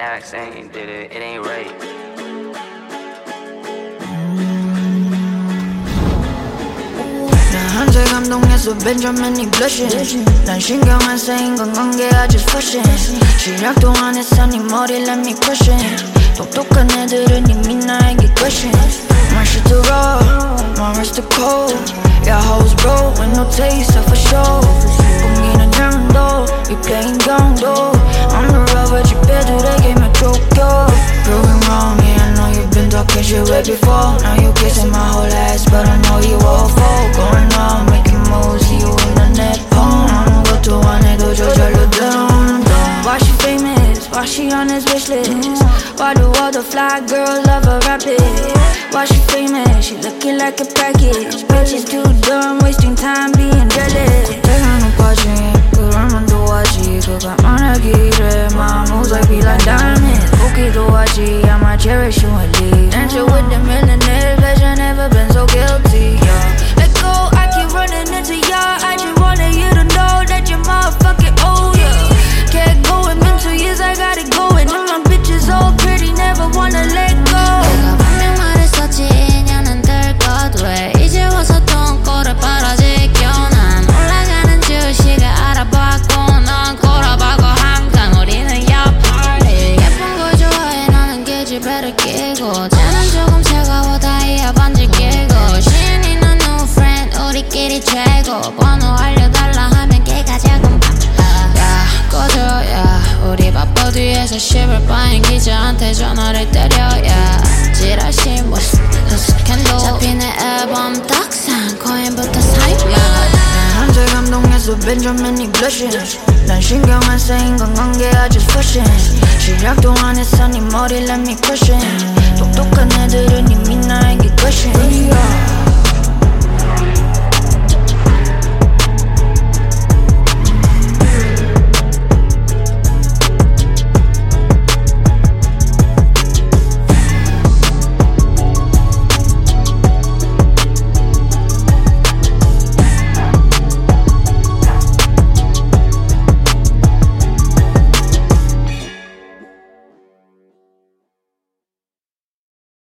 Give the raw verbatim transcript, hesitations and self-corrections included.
Dax ain't did it, it ain't right. 나한테 감동해서 벤자민이 blushing 난 신경 안 쓰인 건관계 I just flushing 시작 동안에서 네 머리 let me crushing 똑똑한 애들은 이미 나에게 question My shit too raw, my wrist too cold Yeah, hoes broke with no taste of a show 꿈기는 양도, we playing 경도 I'm the rubber, 집애들에게만 쫓겨 Proving wrong, yeah, I know you've been talking shit way before Now you kissing my whole ass, but I know you all fall Going on, making moves, see you in the net phone 아무것도 안 해도 저절로 down Why she famous? Why she on his wish list? Why do all the fly girls love her rapid? Why she famous? She looking like a package Bitches too dumb, wasting time being jealous 내가 높아진 그러면 도와지 그가 말하기를 My moves like be like diamonds 보기도 하지 I might cherish you and leave Dancing with the millionaires Pleasure never been so guilty yeah. Let go, I keep running into y'all I just wanted you to know that you're motherfucking old yeah. Can't go in mental years I got it going And my bitches all pretty never wanna let go 내가 분명 말했었지 인연은 될 것 왜 이제 와서 똥꼬를 빨아지겨 난 올라가는 주식을 알아봤고 넌 꼬라박고 항상 우리는 옆party 예쁜 걸 좋아해 너는 계집애를 끼고 쟤는 조금 차가워 다이아 반지 끼고 신이는 new friend 우리끼리 최고 번호 알려달라 하면 걔가 자금 야 꺼져 야 우리 바빠 뒤에서 씹을 바엔 기자한테 전화를 때려 야 지라시 뭐 스캔도 잡히는 앨범 떡상 코인부터 사입야 나한테 감동해서 벤자민이 blushing 난 신경 안 쓰인 건관계 I just flushing 시작 동안에서 네 머리 let me crushing 똑똑한 애들은 이미 나의